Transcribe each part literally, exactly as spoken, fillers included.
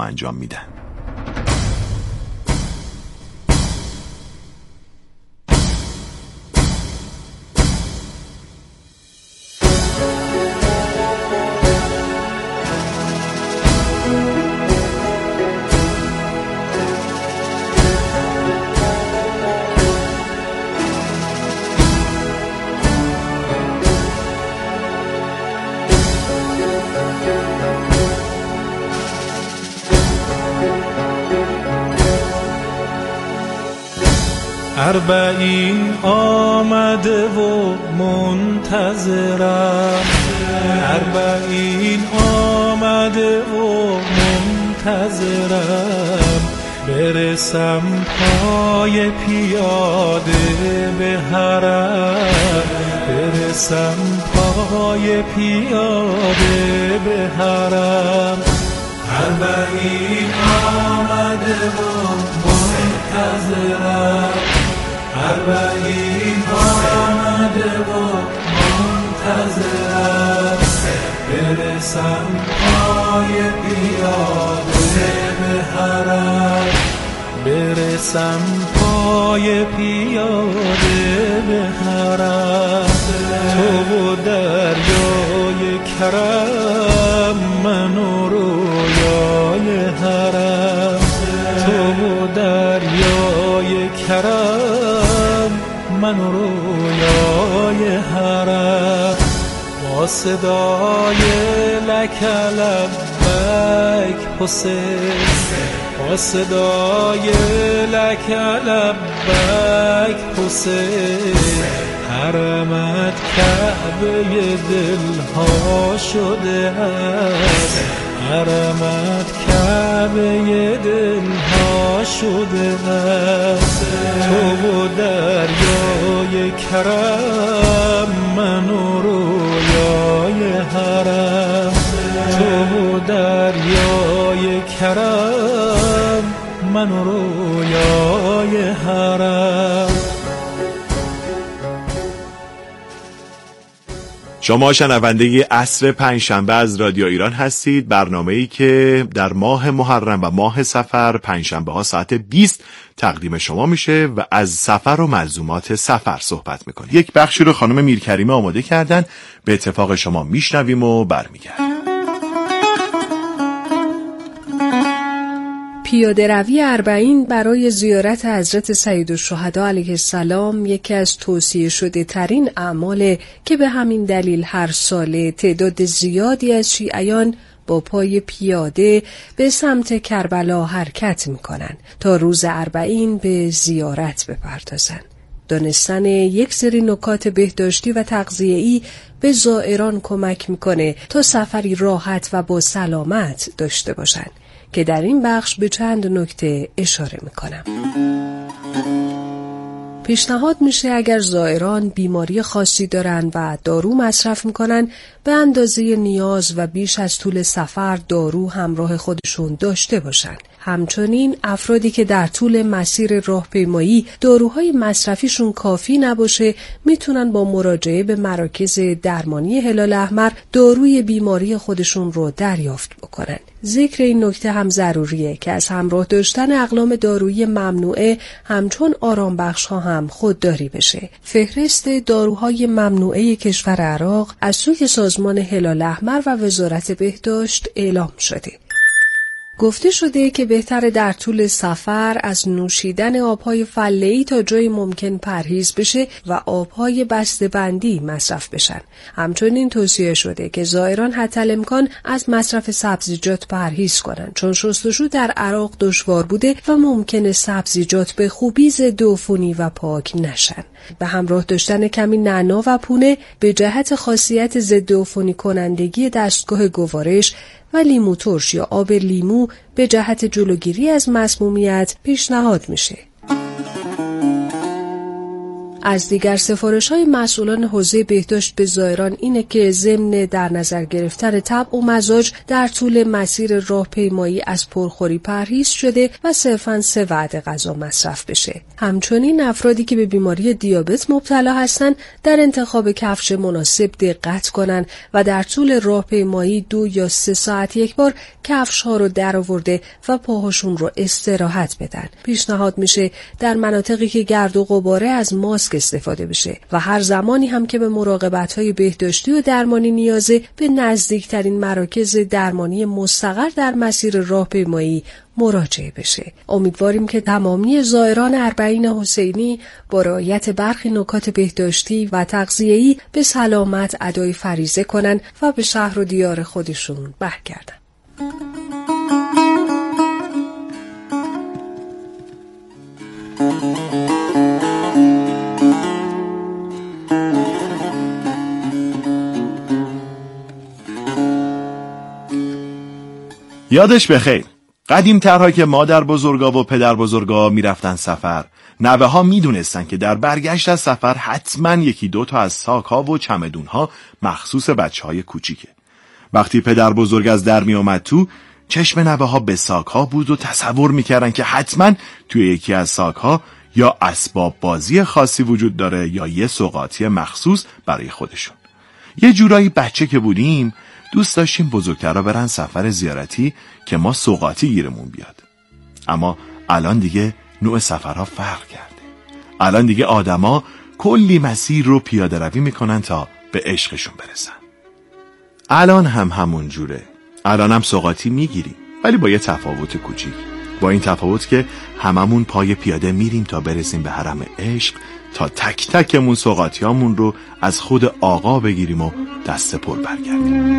ها انجام میدن. اربعین آمده و منتظرم، اربعین آمده و منتظرم، برسم پای پیاده به حرم، برسم پای پیاده به حرم. اربعین آمده و منتظرم، اربعین آمده و منتظرم، برسم پای پیاده به حرم، برسم پای پیاده به حرم. تو و دریای کرم، من و رویای حرم، تو و دریای کرم، من و رویای حرم. با صدای لک لبیک حسین، با صدای لک لبیک حسین، حرمت کعبه دلها شده است، حرمت کعبه دلها شده است. تو و دریای کرم، من و رویای حرم، تو و دریای کرم، من و رویای حرم. شما شنونده عصر پنجشنبه از رادیو ایران هستید، برنامه‌ای که در ماه محرم و ماه صفر پنجشنبه ها ساعت بیست تقدیم شما میشه و از سفر و ملزومات سفر صحبت میکنه. یک بخشی رو خانم میرکریمه آماده کردن، به اتفاق شما میشنویم و برمیگردیم. پیاده روی اربعین برای زیارت حضرت سیدالشهدا علیه السلام یکی از توصیه شده ترین اعماله که به همین دلیل هر ساله تعداد زیادی از شیعیان با پای پیاده به سمت کربلا حرکت میکنن تا روز اربعین به زیارت بپردازن. دانستن یک سری نکات بهداشتی و تغذیه‌ای به زائران کمک میکنه تا سفری راحت و با سلامت داشته باشن که در این بخش به چند نکته اشاره میکنم. پیشنهاد میشه اگر زائران بیماری خاصی دارن و دارو مصرف میکنن به اندازه نیاز و بیش از طول سفر دارو همراه خودشون داشته باشن. همچنین افرادی که در طول مسیر راهپیمایی داروهای مصرفیشون کافی نباشه میتونن با مراجعه به مراکز درمانی هلال احمر داروی بیماری خودشون رو دریافت بکنن. ذکر این نکته هم ضروریه که از همراه داشتن اقلام دارویی ممنوعه همچون آرام بخش ها هم خودداری بشه. فهرست داروهای ممنوعه کشور عراق از سوی سازمان هلال احمر و وزارت بهداشت اعلام شده. گفته شده که بهتره در طول سفر از نوشیدن آبهای فله‌ای تا جای ممکن پرهیز بشه و آبهای بسته‌بندی مصرف بشن. همچنین توصیه شده که زائران حتی الامکان از مصرف سبزیجات پرهیز کنن چون شستشو در عراق دشوار بوده و ممکنه سبزیجات به خوبی ضد عفونی و پاک نشن. به همراه داشتن کمی نعنا و پونه به جهت خاصیت ضد عفونی کنندگی دستگاه گوارش و لیمو ترش یا آب لیمو به جهت جلوگیری از مسمومیت پیشنهاد میشه. از دیگر سفارش‌های مسئولان حوزه بهداشت به زائران اینه که ضمن در نظر گرفتن طبع و مزاج در طول مسیر راهپیمایی از پرخوری پرهیز شده و صرفاً سه وعده غذا مصرف بشه. همچنین افرادی که به بیماری دیابت مبتلا هستند در انتخاب کفش مناسب دقت کنن و در طول راهپیمایی دو یا سه ساعت یک بار کفش‌ها رو درآورده و پاهاشون رو استراحت بدن. پیشنهاد میشه در مناطقی که گرد و غباره از ماسک استفاده بشه و هر زمانی هم که به مراقبت‌های بهداشتی و درمانی نیازه به نزدیکترین مراکز درمانی مستقر در مسیر راهپیمایی مراجعه بشه. امیدواریم که تمامی زائران اربعین حسینی با رعایت برخی نکات بهداشتی و تغذیه‌ای به سلامت ادای فریضه کنن و به شهر و دیار خودشون برگردن. یادش بخیر، قدیم ترها که مادر بزرگا و پدر بزرگا می رفتن سفر، نوه ها می دونستن که در برگشت از سفر حتما یکی دو تا از ساک ها و چمدون ها مخصوص بچه های کوچیکه. وقتی پدر بزرگ از در می آمد تو، چشم نوه ها به ساک ها بود و تصور می کردن که حتما توی یکی از ساک ها یا اسباب بازی خاصی وجود داره یا یه سوغاتی مخصوص برای خودشون. یه جورایی بچه که بودیم دوست داشتیم بزرگترها برن سفر زیارتی که ما سوغاتی گیرمون بیاد. اما الان دیگه نوع سفرها فرق کرده. الان دیگه آدما کلی مسیر رو پیاده روی میکنن تا به عشقشون برسن. الان هم همون جوره. الان هم سوغاتی میگیریم، ولی با یه تفاوت کوچیک. با این تفاوت که هممون پای پیاده میریم تا برسیم به حرم عشق، تا تک تکمون سوغاتیامون رو از خود آقا بگیریم و دست پر برگردیم.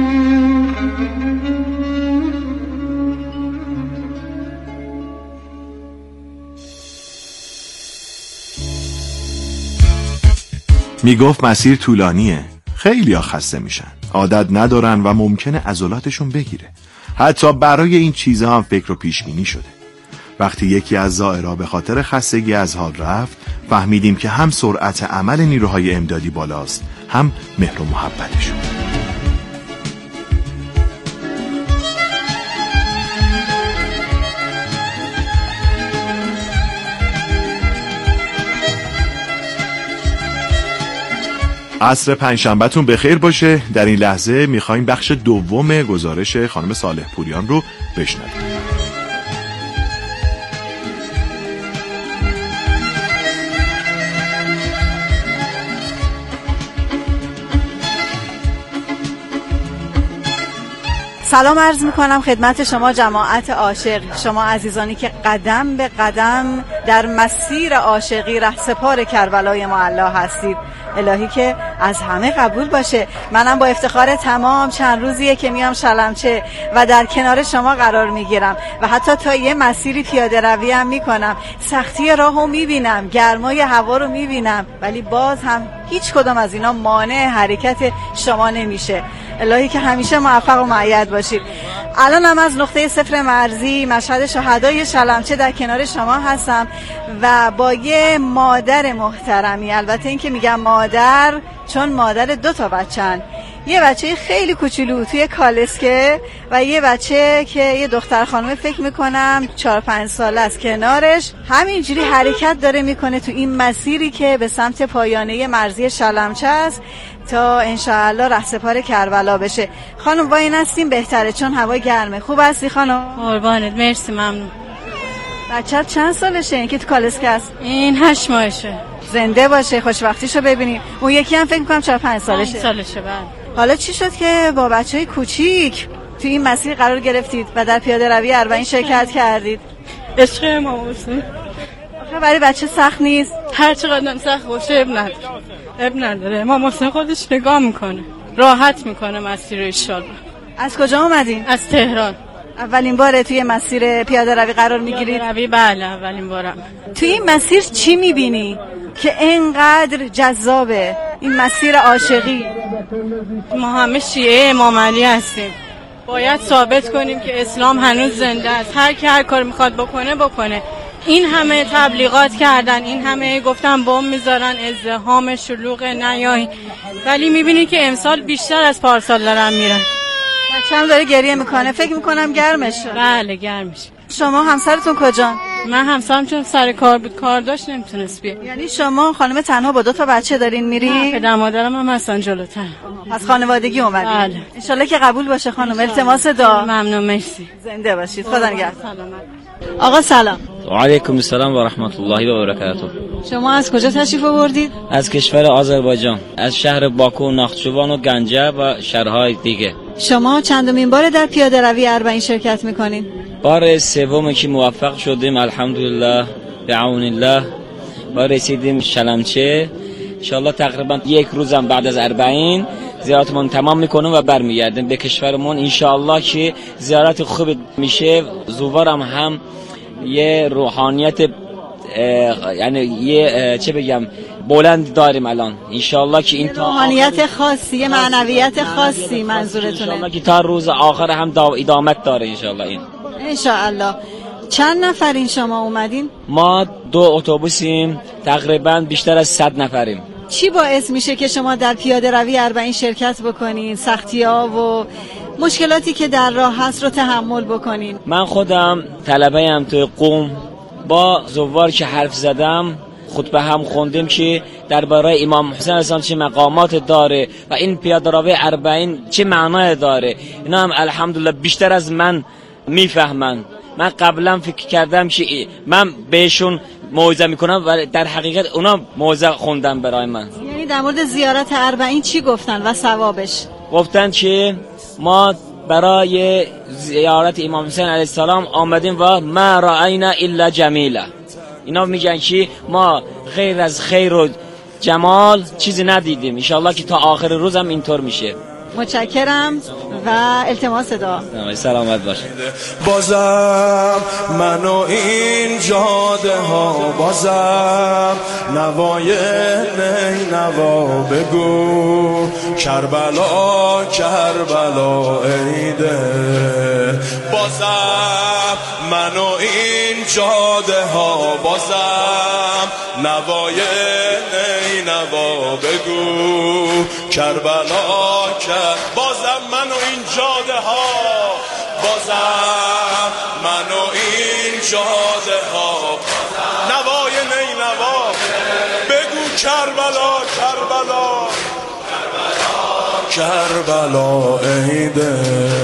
میگفت مسیر طولانیه، خیلی ها خسته میشن، عادت ندارن و ممکنه عضلاتشون بگیره. حتی برای این چیزها هم فکر و پیش بینی شده. وقتی یکی از زائرها به خاطر خستگی از حال رفت، فهمیدیم که هم سرعت عمل نیروهای امدادی بالاست، هم مهر و محبتشون. عصر پنجشنبه‌تون بخیر باشه. در این لحظه میخوایم بخش دوم گزارش خانم صالح پوریان رو بشنویم. سلام عرض میکنم خدمت شما جماعت عاشق، شما عزیزانی که قدم به قدم در مسیر عاشقی رهسپار کربلای معلا هستید. الهی که از همه قبول باشه. منم با افتخار تمام چند روزیه که میام شلمچه و در کنار شما قرار میگیرم و حتی تا یه مسیری پیاده روی هم میکنم. سختی راهو میبینم، گرمای هوا رو میبینم، ولی باز هم هیچ کدام از اینا مانع حرکت شما نمیشه. الهی که همیشه موفق و مؤید باشید. الان هم از نقطه صفر مرزی مشهد شهدای شلمچه در کنار شما هستم و با یه مادر محترمی، البته این که میگم مادر چون مادر دو تا بچه‌ن، یه بچه خیلی کوچولو توی کالسکه و یه بچه که یه دختر خانم فکر میکنم چهار پنج ساله است کنارش، همینجوری حرکت داره میکنه تو این مسیری که به سمت پایانه مرزی شلمچه است تا انشاءالله رهسپار کربلا بشه. خانم وای نستیم بهتره چون هوا گرمه. خوب هستی خانم؟ قربانت، مرسی، ممنون. بچه‌ت چند سالشه این که تو کالسکه است؟ این هشت ماهشه. زنده باشه، خوشبختیشو ببینیم. اون یکی هم فکر میکنم چهار پنج سالشه. پنج سالشه. بعد حالا چی شد که با بچهای کوچیک تو این مسیر قرار گرفتید و در پیاده روی اربعین شرکت کردید؟ عشق امام حسین. آخه برای بچه سخت نیست؟ هر چقدر سخت باشه اب نداره. اب نداره. امام حسین خودش نگاه میکنه، راحت میکنه مسیر رو. ان شاءالله. از کجا اومدین؟ از تهران. اولین باره توی مسیر پیاده روی قرار میگیرید؟ پیاده روی بله، اولین بارم. توی این مسیر چی میبینی که اینقدر جذابه این مسیر عاشقی؟ ما همه شیعه امام علی هستیم، باید ثابت کنیم که اسلام هنوز زنده است. هر کی هر کار میخواد بکنه بکنه، این همه تبلیغات کردن، این همه گفتن بمب میذارن، ازدحام شلوغ نیای، ولی میبینی که امسال بیشتر از پارسال دارن میرن. بچه‌م داره گریه میکنه، فکر میکنم گرمش شد. بله گرمش. شما همسرتون کجا؟ من همسرم چون سر کار بود، کار داشت نمیتونست بیاد. یعنی شما خانم تنها با دو تا بچه دارین میری؟ پدر مادرم هم هستن جلوتر. از خانوادگی اومدین؟ بله. انشالله که قبول باشه خانم. التماس دعا. ممنون، مرسی. زنده باشید. خدا نگهدار. آقا سلام. و علیکم السلام و رحمت الله و برکاته. شما از کجا تشریف آوردید؟ از کشور آذربایجان، از شهر باکو، ناخچوان و گنجه و شهرهای دیگه. شما چندمین بار در پیاده روی اربعین شرکت میکنین؟ بار سوم که موفق شدیم الحمدلله بعون الله. با رسیدیم شلمچه، انشالله تقریبا یک روزم بعد از اربعین زیارتمون تمام میکنیم و برمیگردیم به کشورمون. انشالله که زیارت خوب میشه. زوارم هم یه روحانیت یعنی یه چه بگم بلند داریم الان. انشالله که این روحانیت خاصی، یه معنویت خاصی منظورتونه؟ انشالله که تا روز آخر هم ادامت داره انشالله. این انشالله. چند نفرین شما اومدین؟ ما دو اتوبوسیم، تقریبا بیشتر از صد نفریم. چی باعث میشه که شما در پیاده روی اربعین شرکت بکنین؟ سختی‌ها و مشکلاتی که در راه هست رو تحمل بکنین؟ من خودم طلبه ام توی قم، با زوار که حرف زدم، خطبه هم خوندیم که درباره امام حسین علیه السلام چه مقامات داره و این پیاده روی اربعین چه معنای داره. اینا هم الحمدلله بیشتر از من میفهمن. من قبلا فکر کردم که من بهشون موعظه میکنم و در حقیقت اونا موعظه خوندن برای من. یعنی در مورد زیارت اربعین چی گفتن و ثوابش؟ گفتن که ما برای زیارت امام حسین علیه السلام آمدیم و ما رأینا الا جمیلا. اینا میگن که ما غیر از خیر و جمال چیزی ندیدیم. انشالله که تا آخر روز هم اینطور میشه. متشکرم و التماس دعا. سلامت باشید. بازم منو این جاده ها، بازم نوای نی نوا بگو، کربلا کربلا ایده. بازم منو این جاده ها، بازم نوای نی نوا بگو، کربلا کربلا. بازم منو این جاده ها، بازم منو این جاده ها، نوای نی نوا بگو، کربلا کربلا کربلا ایده.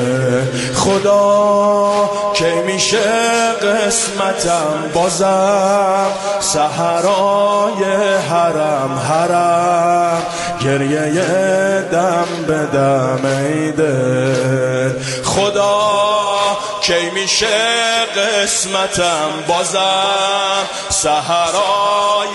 خدا که میشه قسمتم، بازم سحرای حرم حرم، گریه دم به دم ایده. خدا که میشه قسمتم، بازم سحرای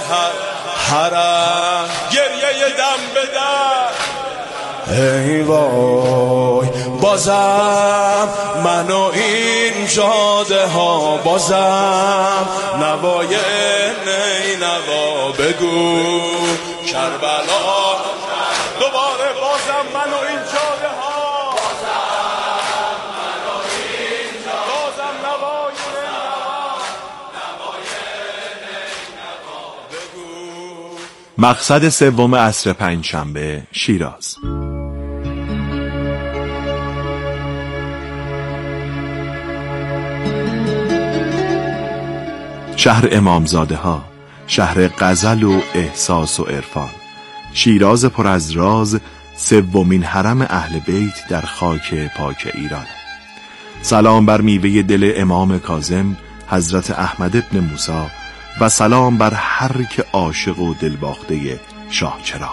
حرم، گریه دم به دم. ای وای بازم منو این جاده ها، بازم نوای نی نوا بگو، کربلا. دوباره بازم منو این جاده ها، بازم منو این جاده، بازم نوای نی نوا، نوای نی نوا بگو. مقصد سوم عصر پنجشنبه، شیراز. شهر امامزاده ها، شهر غزل و احساس و عرفان، شیراز پر از راز، سومین حرم اهل بیت در خاک پاک ایران. سلام بر میوه دل امام کاظم حضرت احمد ابن موسی و سلام بر هر که عاشق و دلباخته شاه چراغ.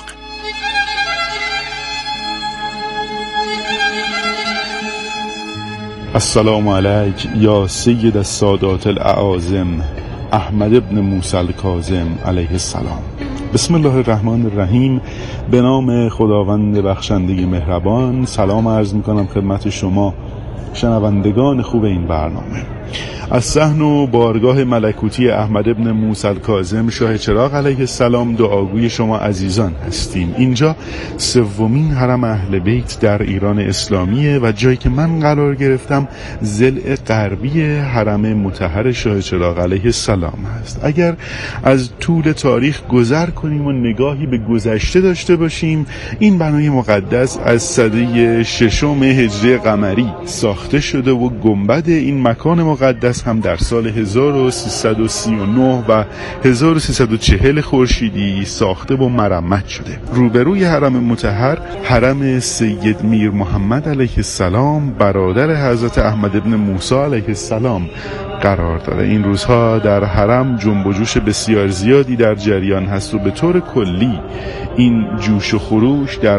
السلام علیک یا سید السادات الاعاظم احمد ابن موسی الکاظم علیه السلام. بسم الله الرحمن الرحیم. به نام خداوند بخشنده مهربان. سلام عرض میکنم خدمت شما شنوندگان خوب این برنامه. از صحن و بارگاه ملکوتی احمد ابن موسی الکاظم شاه چراغ علیه السلام دعاگوی شما عزیزان هستیم. اینجا سومین حرم اهل بیت در ایران اسلامیه و جایی که من قرار گرفتم ضلع غربی حرم مطهر شاه چراغ علیه السلام هست. اگر از طول تاریخ گذر کنیم و نگاهی به گذشته داشته باشیم، این بنای مقدس از سده ششم هجری قمری ساخته شده و گنبد این مکان مقدس هم در سال هزار و سیصد و سی و نه و هزار و سیصد و چهل خورشیدی ساخته و مرمت شده. روبروی حرم مطهر حرم سید میر محمد علیه السلام برادر حضرت احمد ابن موسی علیه السلام قرار داره. این روزها در حرم جنب و جوش بسیار زیادی در جریان هست و به طور کلی این جوش و خروش در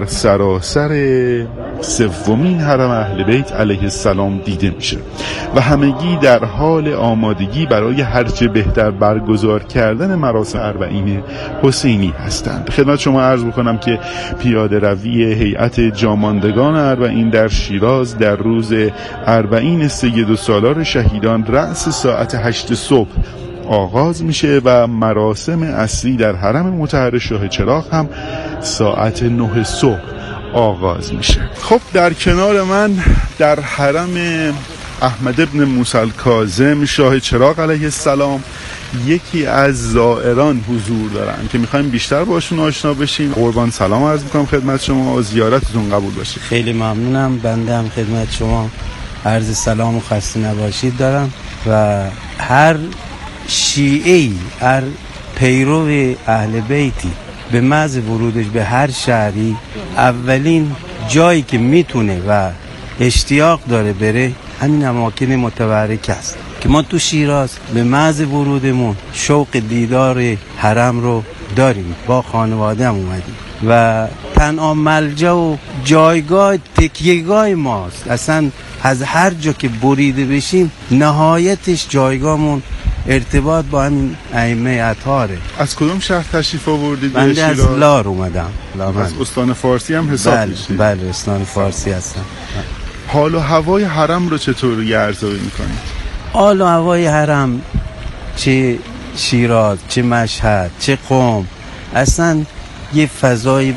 سراسر سومین حرم اهل بیت علیه السلام دیده میشه و همگی در حال آمادگی برای هرچه بهتر برگزار کردن مراسم اربعین حسینی هستند. خدمت شما عرض بکنم که پیاده روی هیئت جاماندگان اربعین در شیراز در روز اربعین سید و سالار شهیدان رأس ساعت هشت صبح آغاز میشه و مراسم اصلی در حرم مطهر شاه چراغ هم ساعت نه صبح آغاز میشه. خب در کنار من در حرم احمد ابن موسی الکاظم شاه چراغ علیه السلام یکی از زائران حضور دارن که میخوایم بیشتر باشون آشنا بشیم. قربان سلام عرض میکنم خدمت شما و زیارتتون قبول باشه. خیلی ممنونم. بنده هم خدمت شما عرض سلام و خسته نباشید دارم و هر شیعه‌ای، هر پیرو اهل بیتی به محض ورودش به هر شهری اولین جایی که میتونه و اشتیاق داره بره همین اماکن متبرک است که ما تو شیراز به محض ورودمون شوق دیدار حرم رو داریم. با خانواده هم اومدیم و تنها ملجا و جایگاه تکیهگاه ماست. اصلا از هر جا که بریده بشیم نهایتش جایگاهمون ارتباط با همین ائمه اطهاره. از کدوم شهر تشریف آوردید؟ بنده از لار اومدم. از استان فارسی هم حساب بله میشید؟ بله استان فارسی هستم. حال و هوای حرم رو چطور ارزیابی میکنید؟ حال و هوای حرم چه شیراز، چه مشهد، چه قم، اصلا یه فضای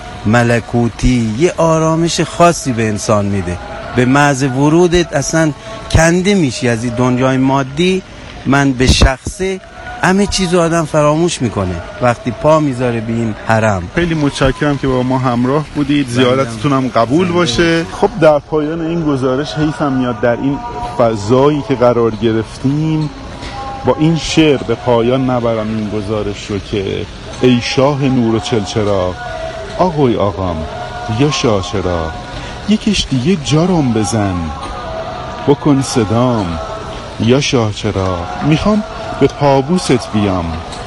ملکوتی، یه آرامش خاصی به انسان میده. به محض ورودت اصلا کنده میشی از این دنیای مادی. من به شخصه همه چیز آدم فراموش میکنه وقتی پا میذاره به این حرم. خیلی متشکرم که با ما همراه بودید. زیارتتون هم قبول باشه. خب در پایان این گزارش حیفم میاد در این فضایی که قرار گرفتیم با این شعر به پایان نبرم این گزارش رو که ای شاه نور و چلچراغ، آقای آقام یا شاه چراغ، یکیش دیگه جارم بزن بکن صدام یا شاه چراغ. میخوام به پابوست بیام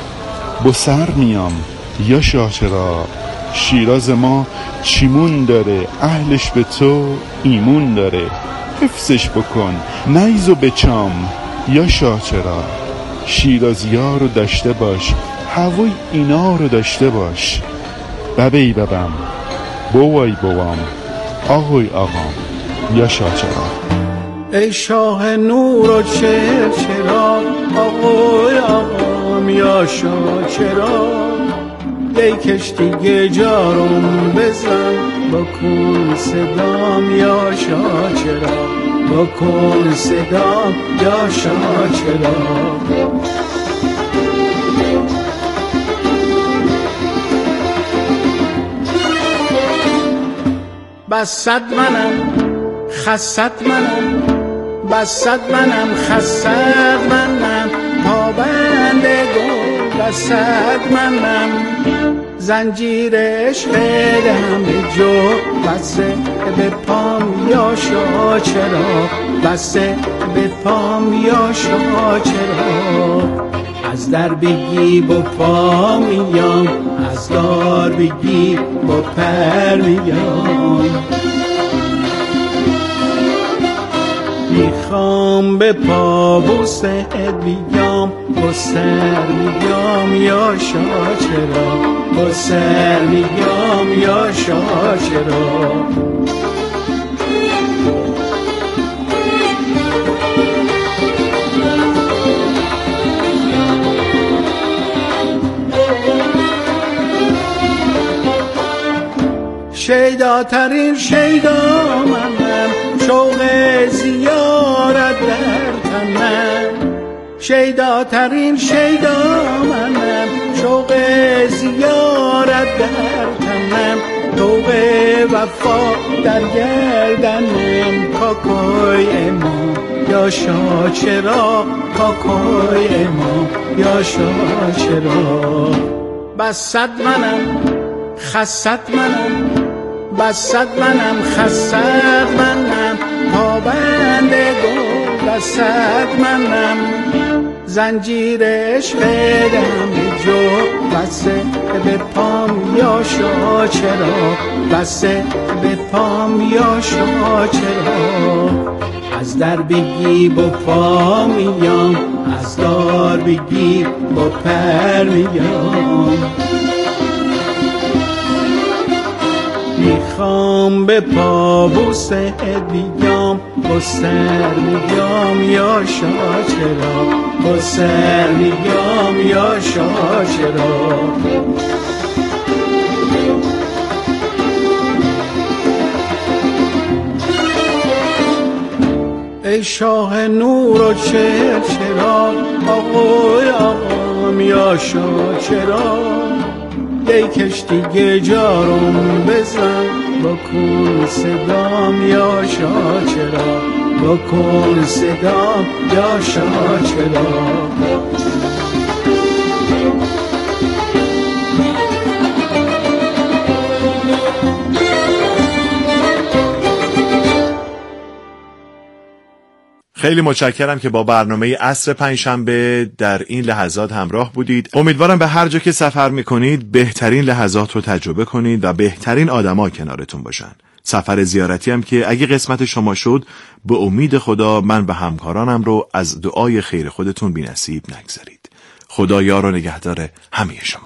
با سر میام یا شاه چراغ. شیراز ما چیمون داره، اهلش به تو ایمون داره، حفظش بکن نیزو بچام یا شاه چراغ. شیرازی‌ها رو داشته باش، هوای اینا رو داشته باش. ببی ببم بوای بوام، آقای آقام یا شاه چراغ. ای شاه نور و چلچراغ، آقای آقام یا شاه چراغ. ای کشتی جارم بزن بکن صدام یا شاه چراغ، بکن صدام یا شاه چراغ. بست منم خست منم، بست منم خست منم، پابند گل بست منم. زنجیر عشق دهم به جو بسته به پام یا شاه چراغ، بسته به پام یا شاه چراغ. از در بگی با پا میام، از دار بگی با پر میام. میخوام به پابوست بیام، با سر میام یا شاه چراغ، با سر میام یا شاه چراغ. شیداترین شیدا منم، شوق زیارت در تنم. شیداترین شیدا منم، شوق زیارت در تنم. طوق وفا در گردنم، کاکای امام یا شاه چرا، کاکای امام یا شاه چرا. بسد منم خست منم، بسد منم خست منم، تابنده گل بسد منم. زنجیر عشق دم جو بسته به پام یا شاه چرا، بسته به پام یا شاه چرا. از در بگی با پا میام، از دار بگی با پر میام. میخوام به پا بوسه بیام، با سر میگم یا شاه چرا، با سر میگم یا شاه چرا. ای شاه نور و چه چرا، آقای آقام یا شاه چرا. ای کشتی جارم بزن، با کن صدام یا شاه چرا، با کن صدام یا شاه چرا. خیلی متشکرم که با برنامه عصر پنجشنبه در این لحظات همراه بودید. امیدوارم به هر جا که سفر میکنید بهترین لحظات رو تجربه کنید و بهترین آدما کنارتون باشن. سفر زیارتی هم که اگه قسمت شما شد، به امید خدا من و همکارانم رو از دعای خیر خودتون بی‌نصیب نگذارید. خدا یار و نگهدار همه شما.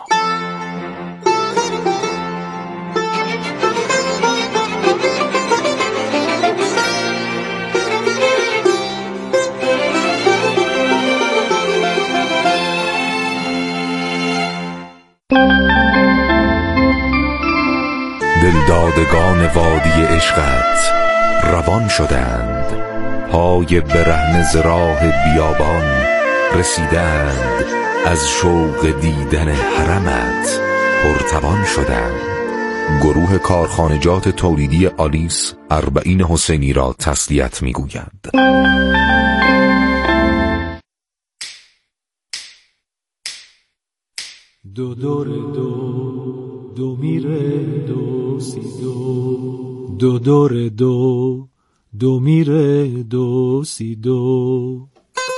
دلدادگان وادی عشقت روان شدند، پای برهنه ز راه بیابان رسیدند، از شوق دیدن حرمت پرتوان شدند. گروه کارخانجات تولیدی آلیس اربعین حسینی را تسلیت می‌گویند. دو دور دو دو میره دو سی دو، دو دور دو دو میره دو سی دو.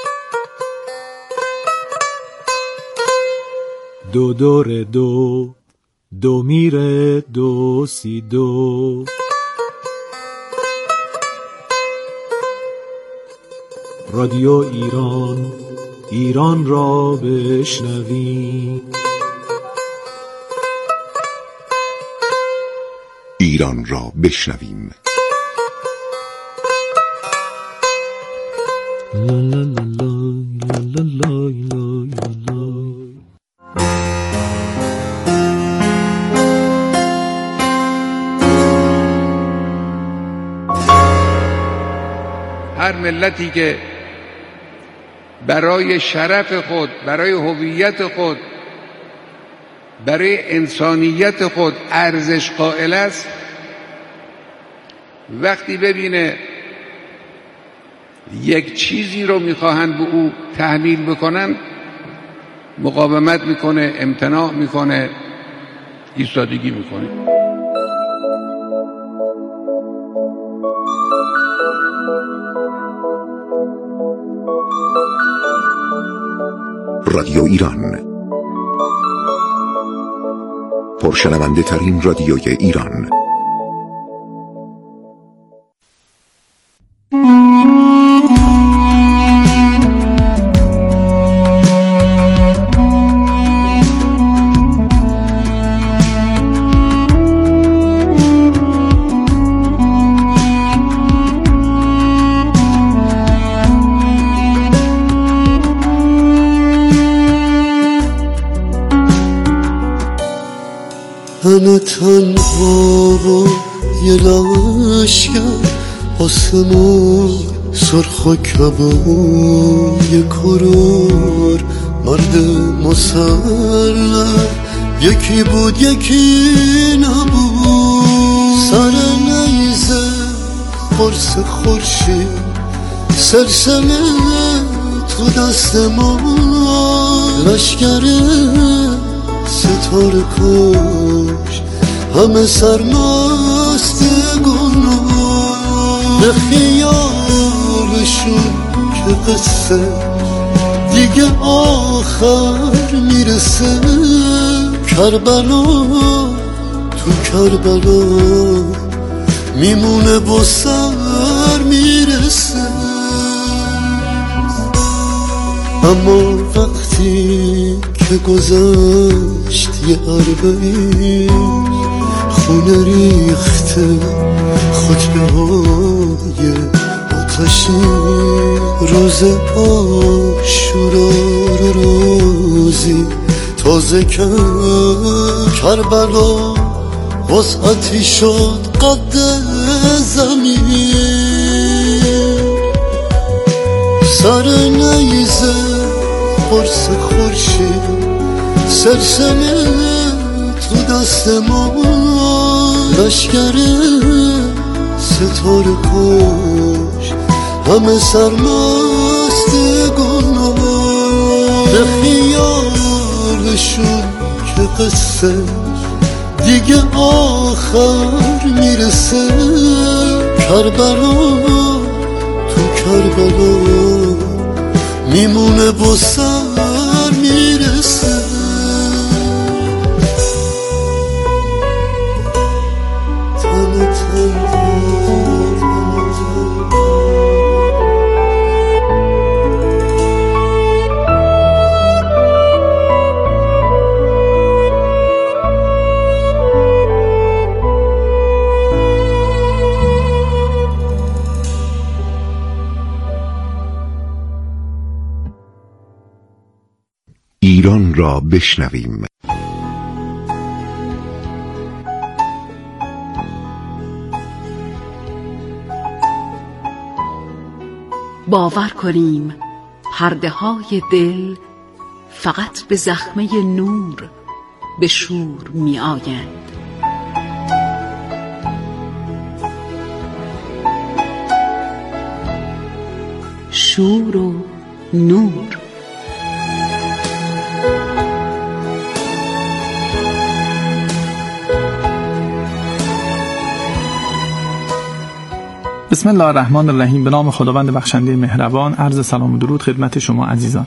دو دور دو دو میره دو سی دو. رادیو ایران، ایران را بشنویم. ایران را بشنویم. لا لا لا لا لا لا لا. هر ملتی که برای شرف خود، برای هویت خود، برای انسانیت خود ارزش قائل است، وقتی ببینه یک چیزی رو میخواهند به او تحمیل بکنن، مقاومت میکنه، امتناع میکنه، ایستادگی میکنه. رادیو ایران، پرشنونده ترین رادیوی ایران. همه تنها و یه لشکر آسمون سرخ و کبوی کرور مرد مسلح یکی بود یکی نبود سر نیزه قرص خورشید سلسله تو دست ما لشکر ستاره کش همه سرمست گلنار به خیالشون که قصه دیگه آخر میرسه کربلا تو کربلا میمونه با سر میرسه اما وقتی که گذشت یه اربعین خونه ریخته خطبه های آتشی روز عاشورا رو روزی تازه کرد کربلا وسعتی شد قد زمین سر نیزه قرص خورشید سلسله تو دست ما لشکر ستاره کش همه سرمست گلنار به خیالشون که قصه دیگه آخر میرسه کربلا تو کربلا میمونه با سر میرسه تن تن ایران را بشنویم. باور کنیم پرده های دل فقط به زخمه نور به شور می آیند. شور و نور. بسم الله الرحمن الرحیم. به نام خداوند بخشنده مهربان. عرض سلام و درود خدمت شما عزیزان.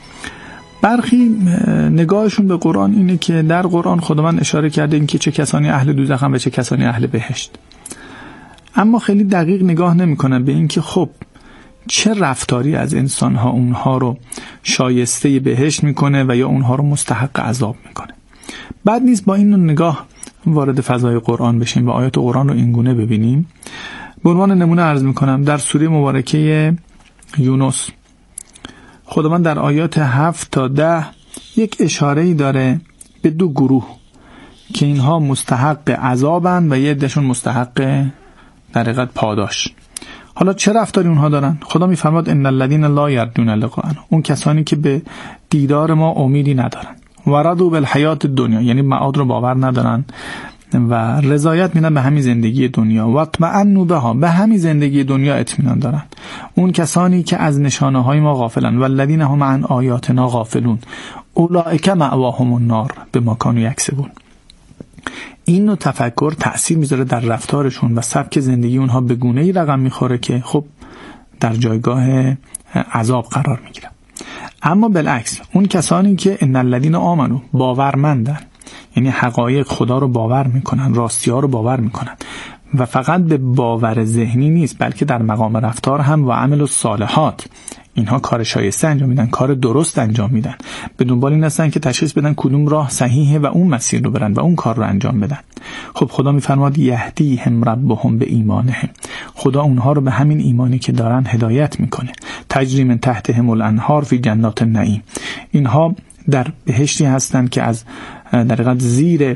برخی نگاهشون به قرآن اینه که در قرآن خداوند اشاره کرده این که چه کسانی اهل دوزخن و چه کسانی اهل بهشت، اما خیلی دقیق نگاه نمی‌کنن به این که خب چه رفتاری از انسان‌ها اونها رو شایسته بهشت میکنه و یا اونها رو مستحق عذاب میکنه. بعد نیست با این نگاه وارد فضای قرآن بشیم و آیات قرآن رو اینگونه ببینیم. به عنوان نمونه عرض میکنم در سوره مبارکه یونس خداوند در آیات هفت تا ده یک اشاره‌ای داره به دو گروه که اینها مستحق عذابن و یه عده‌شون مستحق در حقیقت پاداش. حالا چه رفتاری اونها دارن؟ خدا میفرماد ان الذين لا يرجون لقاءنا، اون کسانی که به دیدار ما امیدی ندارن، ورضوا بالحیات الدنیا، یعنی معاد رو باور ندارن و رضایت میدن به همین زندگی دنیا، و اطمئنوا بها، به همین زندگی دنیا اطمینان دارن. اون کسانی که از نشانه های ما غافلن، والذین هم عن آیاتنا غافلون اولئک مأواهم النار بما کانوا یکسبون. این نوع تفکر تأثیر میذاره در رفتارشون و سبک زندگی اونها به گونه‌ای رقم میخوره که خب در جایگاه عذاب قرار میگیرن. اما بالعکس اون کسانی که ان الذین آمنوا، باورمندن، یعنی حقایق خدا رو باور میکنن، راستی ها رو باور میکنن و فقط به باور ذهنی نیست بلکه در مقام رفتار هم و عمل الصالحات اینها کار شایسته انجام میدن، کار درست انجام میدن، به دنبال این هستن که تشخیص بدن کدوم راه صحیحه و اون مسیر رو برن و اون کار رو انجام بدن. خب خدا میفرماد یهدیهم ربهم به ایمانهم، خدا اونها رو به همین ایمانی که دارن هدایت میکنه. تجری من تحتهم الانهار فی جنات النعیم، اینها در بهشتی هستن که از در حقیقت زیر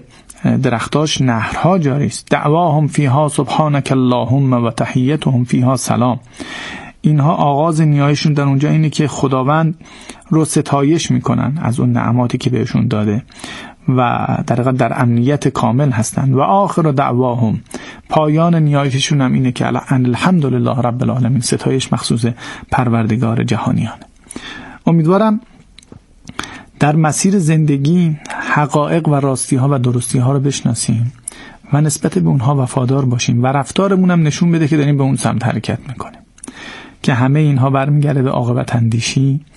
درختاش نهرها جاری است. دعواهم فیها سبحانک اللهم و تحیتهم فیها سلام. اینها آغاز نیایشون در اونجا اینه که خداوند رو ستایش میکنن از اون نعماتی که بهشون داده و در واقع در امنیت کامل هستن. و آخر دعواهم، پایان نیایششون هم اینه که الحمدلله رب العالمین، ستایش مخصوص پروردگار جهانیان. امیدوارم در مسیر زندگی حقایق و راستی ها و درستی ها رو بشناسیم و نسبت به اونها وفادار باشیم و رفتارمون هم نشون بده که داریم به اون سمت حرکت میکنیم، که همه اینها برمیگرده به عاقبت اندیشی